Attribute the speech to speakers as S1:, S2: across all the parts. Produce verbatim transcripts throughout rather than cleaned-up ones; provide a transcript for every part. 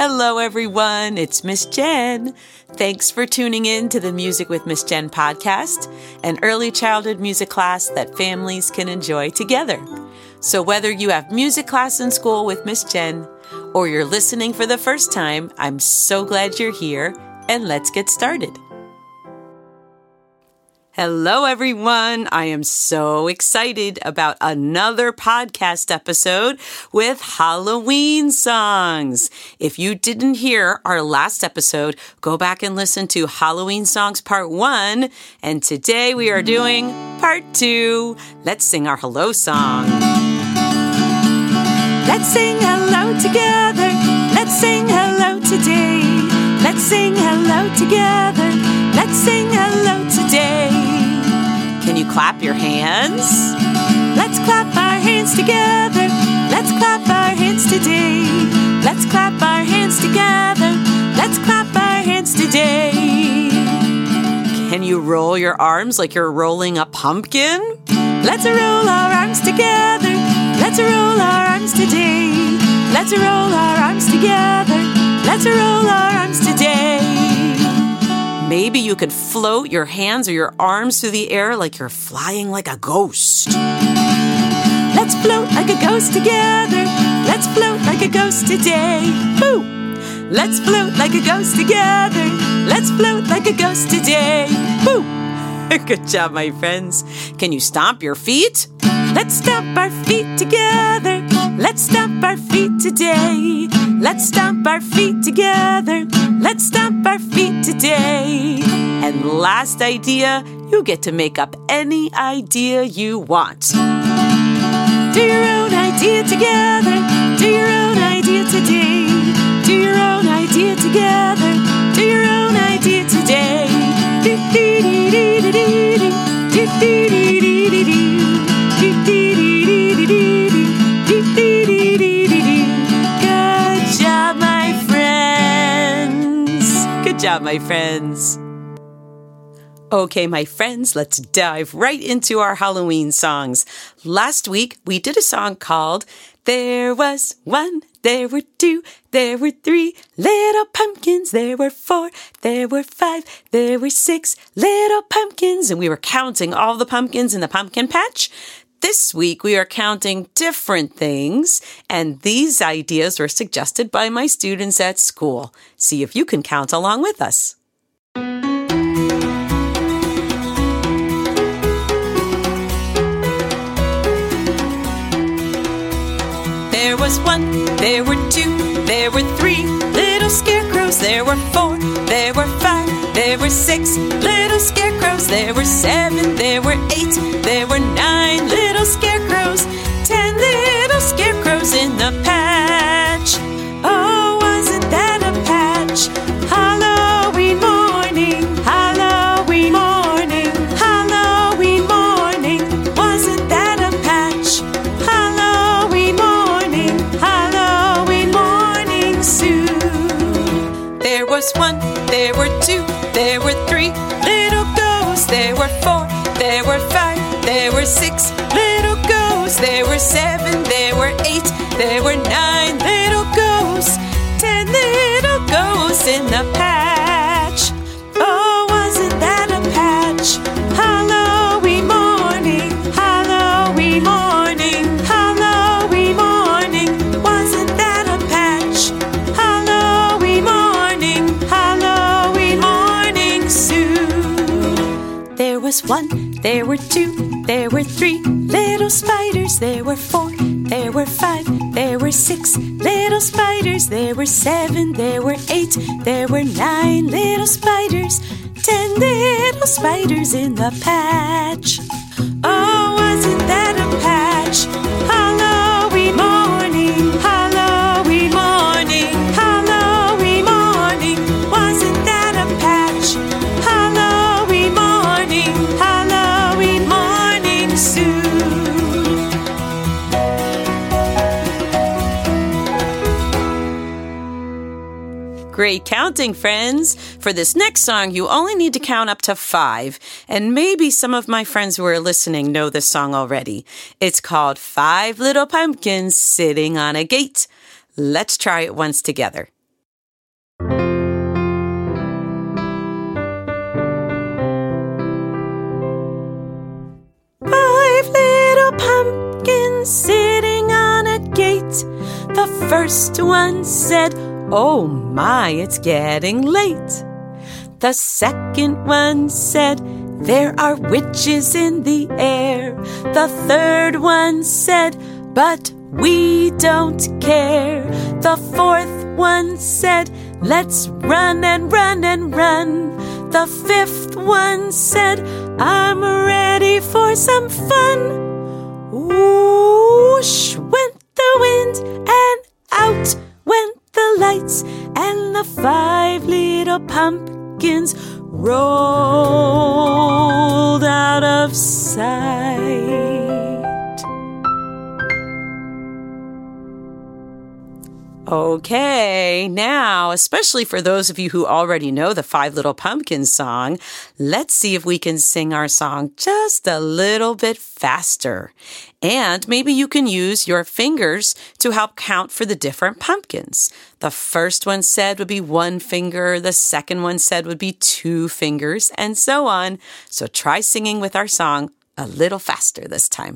S1: Hello, everyone. It's Miss Jen. Thanks for tuning in to the Music with Miss Jen podcast, an early childhood music class that families can enjoy together. So whether you have music class in school with Miss Jen or you're listening for the first time, I'm so glad you're here, and let's get started. Hello, everyone. I am so excited about another podcast episode with Halloween songs. If you didn't hear our last episode, go back and listen to Halloween Songs Part one. And today we are doing Part two. Let's sing our hello song. Let's sing hello together. Let's sing hello today. Let's sing hello together. Let's sing hello today. Can you clap your hands? Let's clap our hands together. Let's clap our hands today. Let's clap our hands together. Let's clap our hands today. Can you roll your arms like you're rolling a pumpkin? Let's roll our arms together. Let's roll our arms today. Let's roll our arms together. Let's roll our arms today. Maybe you could float your hands or your arms through the air like you're flying like a ghost. Let's float like a ghost together. Let's float like a ghost today. Woo! Let's float like a ghost together. Let's float like a ghost today. Woo! Good job, my friends. Can you stomp your feet? Let's stomp our feet together. Let's stomp our feet today. Let's stomp our feet together. Let's stomp our feet today. And last idea, you get to make up any idea you want. Do your own idea together. Do your own idea today. Do your own idea together. Do your own idea today. Do dee dee dee dee dee dee. Do dee dee dee dee dee. Do dee dee dee dee dee. Do dee dee dee dee dee. Good job, my friends. Good job, my friends. Okay, my friends, let's dive right into our Halloween songs. Last week, we did a song called There Was One, There Were Two, There Were Three Little Pumpkins. There were four, there were five, there were six little pumpkins. And we were counting all the pumpkins in the pumpkin patch. This week, we are counting different things, and these ideas were suggested by my students at school. See if you can count along with us. There was one, there were two, there were three little scarecrows. There were four, there were five, there were six little scarecrows. There were seven, there were eight, there were nine little scarecrows. Ten little scarecrows in the patch. Oh, wasn't that a patch? Halloween morning, Halloween morning, Halloween morning. Wasn't that a patch? Halloween morning, Halloween morning soon. There was one, there were two, there were three little ghosts. There were four, there were five, there were six little ghosts. There were seven, there were eight, there were nine little ghosts. Ten little ghosts in the patch. Oh, wasn't that a patch? Halloween morning, Halloween morning, Halloween morning. Wasn't that a patch? Halloween morning, Halloween morning soon. There was one, there were two, there were three little spiders. There were four, there were five, there were six little spiders. There were seven, there were eight, there were nine little spiders. Ten little spiders in the patch. Oh, wasn't that a patch? Halloween morning, Halloween morning, Halloween morning. Wasn't that a patch? Halloween morning, Halloween morning soon. Great counting, friends. For this next song, you only need to count up to five. And maybe some of my friends who are listening know this song already. It's called Five Little Pumpkins Sitting on a Gate. Let's try it once together. The first one said, "Oh my, it's getting late." The second one said, "There are witches in the air." The third one said, "But we don't care." The fourth one said, "Let's run and run and run." The fifth one said, "I'm ready for some fun." Whoosh went the wind and out went the lights, and the five little pumpkins rolled out of sight. Okay, now, especially for those of you who already know the Five Little Pumpkins song, let's see if we can sing our song just a little bit faster. And maybe you can use your fingers to help count for the different pumpkins. The first one said would be one finger, the second one said would be two fingers, and so on. So try singing with our song a little faster this time.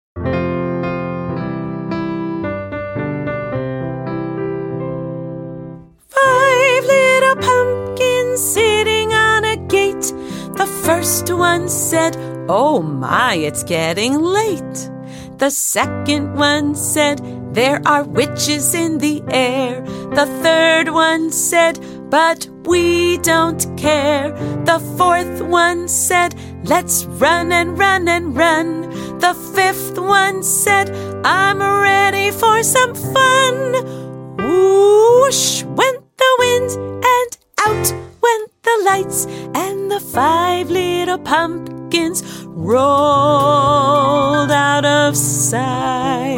S1: Sitting on a gate. The first one said, "Oh my, it's getting late." The second one said, "There are witches in the air." The third one said, "But we don't care." The fourth one said, "Let's run and run and run." The fifth one said, "I'm ready for some fun." Whoosh went the wind and out went the lights, and the five little pumpkins rolled out of sight.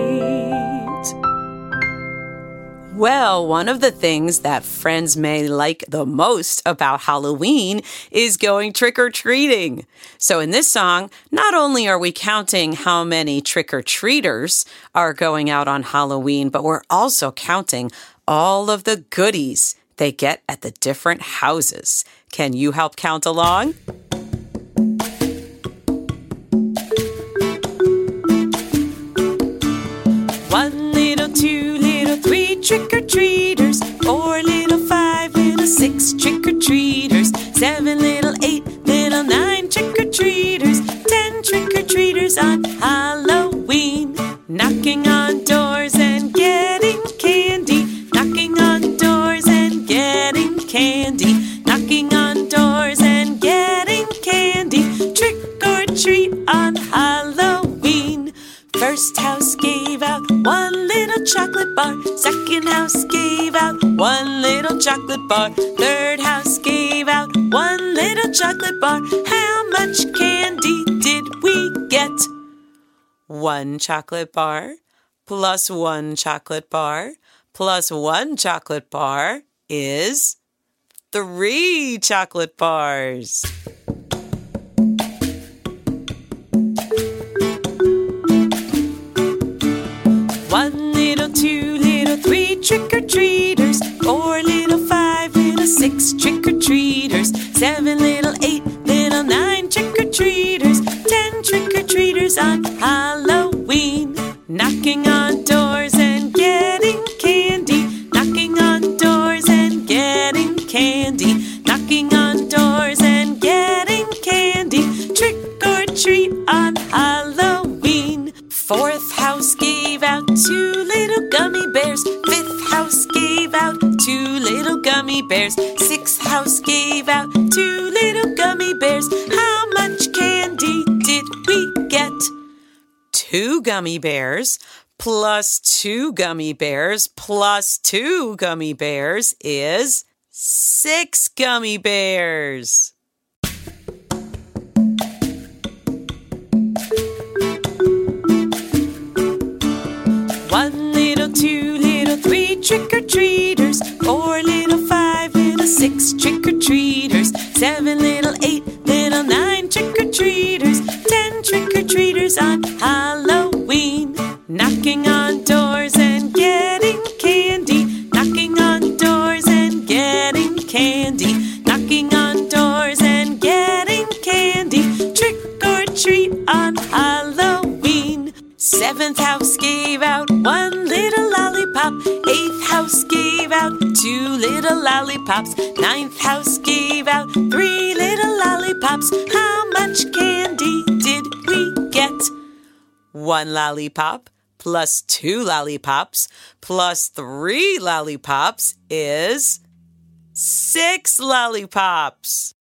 S1: Well, one of the things that friends may like the most about Halloween is going trick-or-treating. So in this song, not only are we counting how many trick-or-treaters are going out on Halloween, but we're also counting all of the goodies they get at the different houses. Can you help count along? One little, two little, three trick-or-treaters. Four little, five little, six trick-or-treaters. Seven little, eight little, nine trick-or-treaters. Ten trick-or-treaters on Halloween. Knocking on doors and getting candy. Knocking on doors and getting candy. Knocking on doors and getting candy. Trick or treat on Halloween. First house gave out one little chocolate bar. Second house gave out one little chocolate bar. Third house gave out one little chocolate bar. How much candy did we get? One chocolate bar plus one chocolate bar plus one chocolate bar is three chocolate bars. One little, two little, three trick-or-treaters. Four little, five little, six trick-or-treaters. Seven little, eight little, nine trick-or-treaters. Ten trick-or-treaters on Halloween. Knocking on doors and getting candy. Knocking on doors and getting candy. Knocking on doors and getting candy. Trick or treat on Halloween. Fourth house gave out two little gummy bears. Fifth house gave out two little gummy bears. Sixth house gave out two little gummy bears. How much candy did we get? Two gummy bears plus two gummy bears plus two gummy bears is six gummy bears. One little, two little, three trick-or-treaters. Four little, five little, six trick-or-treaters. Seven little, eight little, nine trick-or-treaters. Ten trick-or-treaters on Halloween. Knocking on doors and getting candy. Knocking on doors and getting candy. Knocking on doors and getting candy. Trick or treat on Halloween. Seventh house gave out one little lollipop. lollipop. Eighth house gave out two little lollipops. Ninth house gave out three little lollipops. How much candy did we get? One lollipop plus two lollipops plus three lollipops is six lollipops.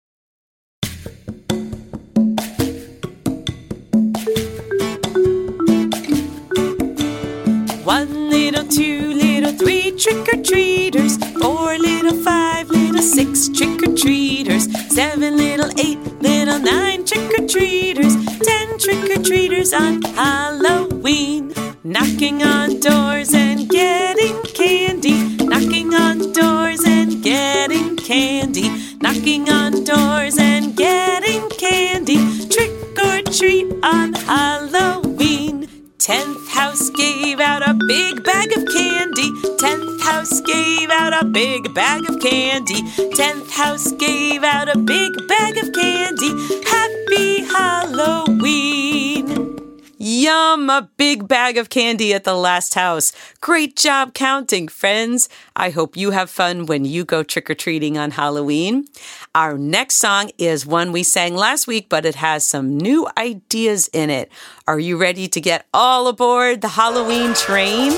S1: One little, two little, three trick-or-treaters. Four little, five little, six trick-or-treaters. Seven little, eight little, nine trick-or-treaters. Ten trick-or-treaters on Halloween. Knocking on doors and getting candy. Knocking on doors and getting candy. Knocking on doors and getting candy. Trick or treat on Halloween. Tenth house gave out a big bag of candy. Tenth house gave out a big bag of candy. Tenth house gave out a big bag of candy. Happy Halloween! Yum! A big bag of candy at the last house. Great job counting, friends. I hope you have fun when you go trick-or-treating on Halloween. Our next song is one we sang last week, but it has some new ideas in it. Are you ready to get all aboard the Halloween train?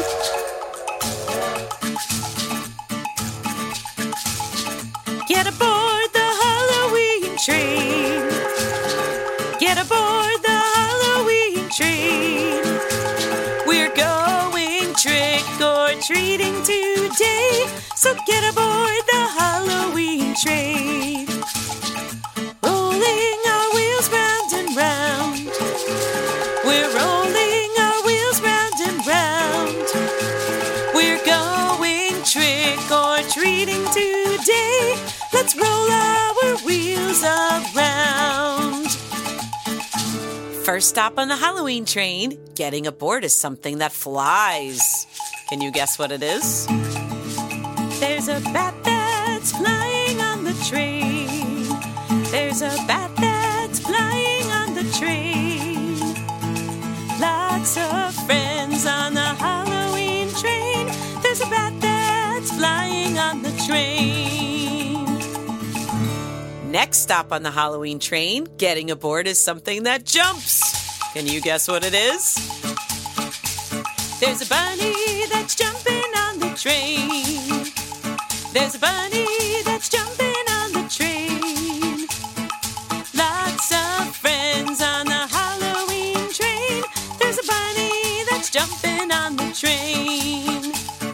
S1: Get aboard the Halloween train. Get aboard the Halloween train. We're going trick-or-treating today, so get aboard the Halloween train. Rolling our wheels round and round. We're rolling our wheels round and round. We're going trick-or-treating today. Let's roll our wheels around. First stop on the Halloween train, getting aboard is something that flies. Can you guess what it is? There's a bat that's flying on the train. There's a bat that's flying on the train. Lots of friends on the Halloween train. There's a bat that's flying on the train. Next stop on the Halloween train, getting aboard is something that jumps. Can you guess what it is? There's a bunny that's jumping on the train. There's a bunny that's jumping on the train. Lots of friends on the Halloween train. There's a bunny that's jumping on the train.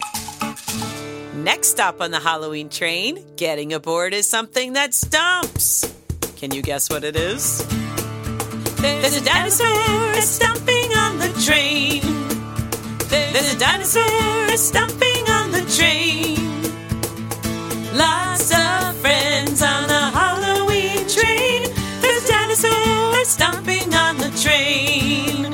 S1: Next stop on the Halloween train, getting aboard is something that stomps. Can you guess what it is? There's a dinosaur stomping on the train. There's a dinosaur stomping on the train. Lots of friends on the Halloween train. There's a dinosaur stomping on the train.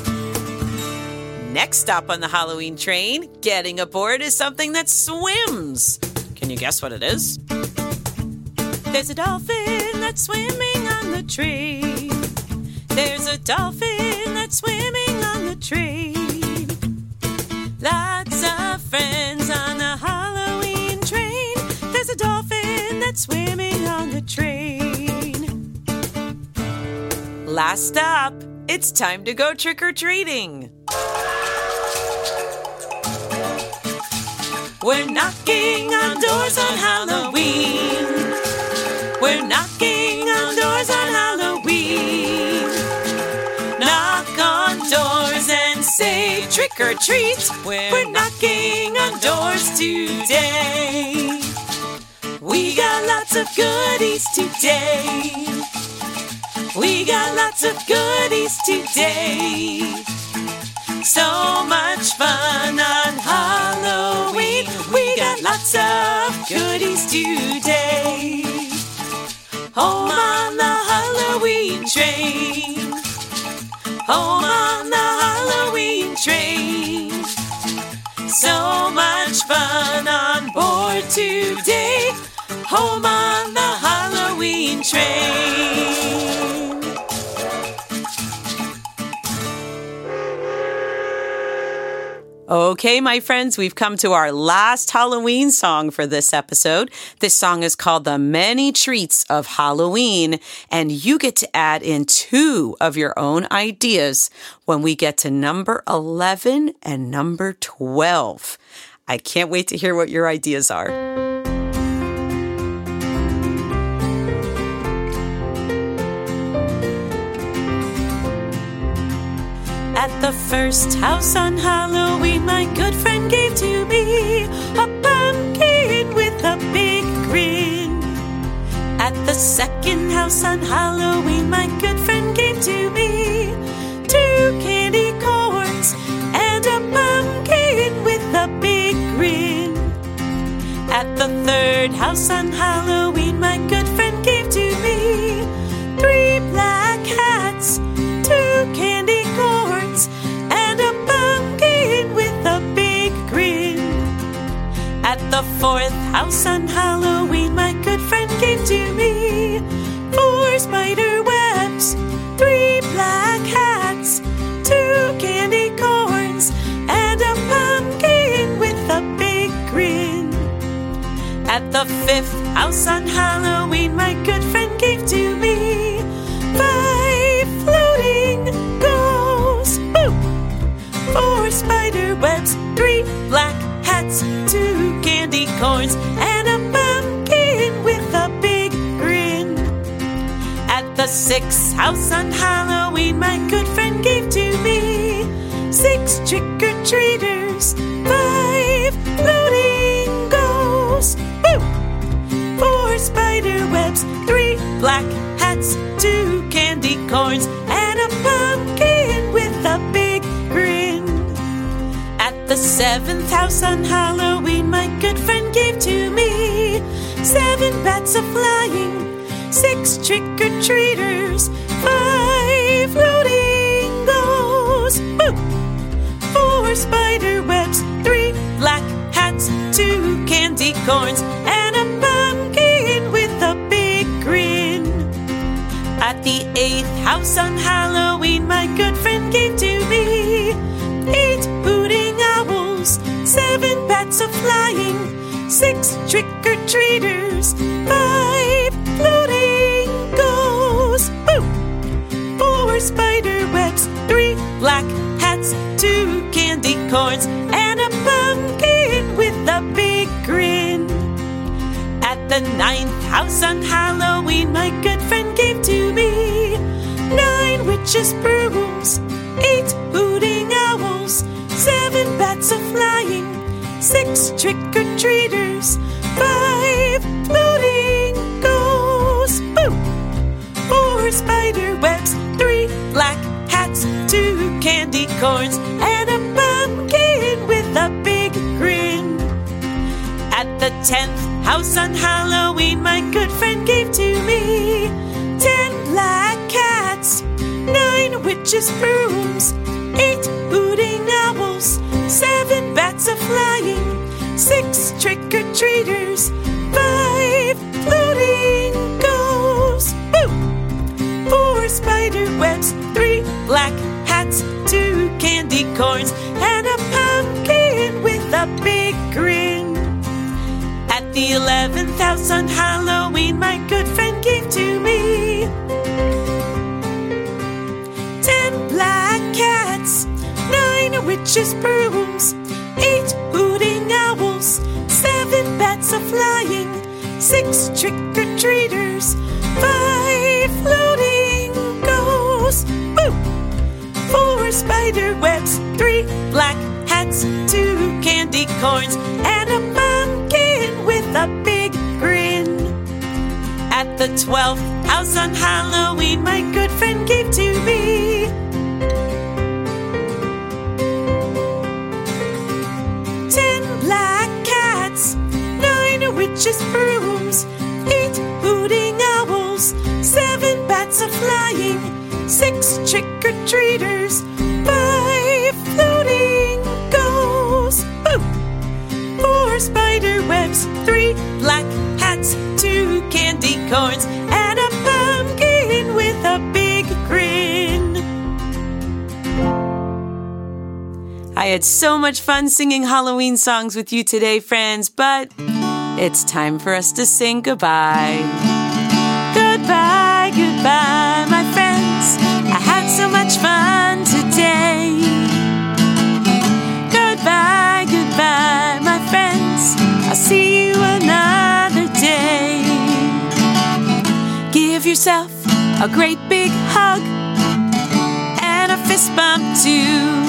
S1: Next stop on the Halloween train, getting aboard is something that swims. Can you guess what it is? There's a dolphin that's swimming on the train. There's a dolphin that's swimming on the train. Lots of friends on the Halloween train. There's a dolphin that's swimming on the train. Last stop, it's time to go trick-or-treating. We're knocking on doors on Halloween. We're knocking on doors on Halloween. Knock on doors and say trick or treat. We're knocking on doors today. We got lots of goodies today. We got lots of goodies today. So much fun on Halloween. We got lots of goodies today. Home on the Halloween train. Home on the Halloween train. So much fun on board today. Home on the Halloween train. Okay, my friends, we've come to our last Halloween song for this episode. This song is called The Many Treats of Halloween, and you get to add in two of your own ideas when we get to number eleven and number twelve. I can't wait to hear what your ideas are. At the first house on Halloween, my good friend gave to me a pumpkin with a big grin. At the second house on Halloween, my good friend gave to me two candy corns and a pumpkin with a big grin. At the third house on Halloween, my good friend gave to me three black hats, two candy corns, and a pumpkin with a big grin. At the fourth house on Halloween, my good friend gave to me four spider webs, three black hats, two candy corns, and a pumpkin with a big grin. At the fifth house on Halloween, my good friend gave to me five floating ghosts, woo! Four spider webs, three black hats, two candy corns, and a pumpkin with a big grin. At the sixth house on Halloween, my good friend gave to me six trick-or-treaters, five floating ghosts, woo! Four spider webs, three black hats, two candy corns, and a pumpkin with a big grin. At the seventh house on Halloween, my good friend gave to me seven bats a-flying, six trick-or-treaters, five floating ghosts, woo! Four spider webs, three black hats, two candy corns, and a pumpkin with a big grin. At the eighth house on Halloween, my good friend gave to me eight hooting owls, seven bats a-flying, six trick-or-treaters, five floating ghosts, woo! Four spider webs, three black hats, two candy corns, and a pumpkin with a big grin. At the ninth house on Halloween, my good friend gave to me nine witches' brooms, eight hooting owls, seven bats a-flying, six trick-or-treaters, five floating ghosts, boo! Four spider webs, three black hats, two candy corns, and a pumpkin with a big grin. At the tenth house on Halloween, my good friend gave to me ten black cats, nine witches' brooms, eight hooting owls, seven bats a-flying, six trick-or-treaters, five floating ghosts, woo! Four spider webs, three black hats, two candy corns, and a pumpkin with a big grin. At the eleventh house on Halloween, my good friend gave to me ten black cats, nine witches' brooms, eight hooting owls, seven bats a-flying, six trick-or-treaters, five floating ghosts, woo! Four spider webs, three black hats, two candy corns, and a pumpkin with a big grin. At the twelfth house on Halloween, my good friend gave to me ten black cats, nine witches' brooms, eight hooting owls, seven bats a-flying, six trick-or-treaters, five floating ghosts, woo! Four spider webs, three black hats, two candy corns, and a pumpkin with a big grin. I had so much fun singing Halloween songs with you today, friends, but it's time for us to say goodbye. Goodbye, goodbye, my friends. I had so much fun today. Goodbye, goodbye, my friends. I'll see you another day. Give yourself a great big hug and a fist bump too.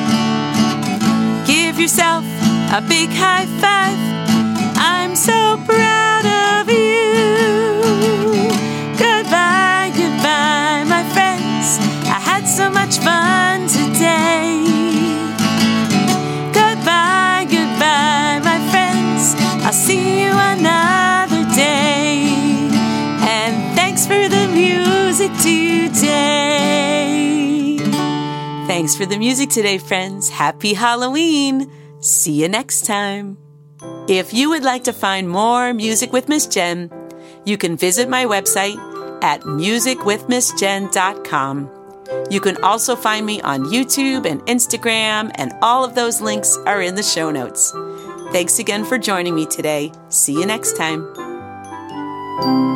S1: Give yourself a big high five. I'm so proud of you. Goodbye, goodbye, my friends. I had so much fun today. Goodbye, goodbye, my friends. I'll see you another day. And thanks for the music today. Thanks for the music today, friends. Happy Halloween. See you next time. If you would like to find more Music with Miss Jen, you can visit my website at music with miss jen dot com. You can also find me on YouTube and Instagram, and all of those links are in the show notes. Thanks again for joining me today. See you next time.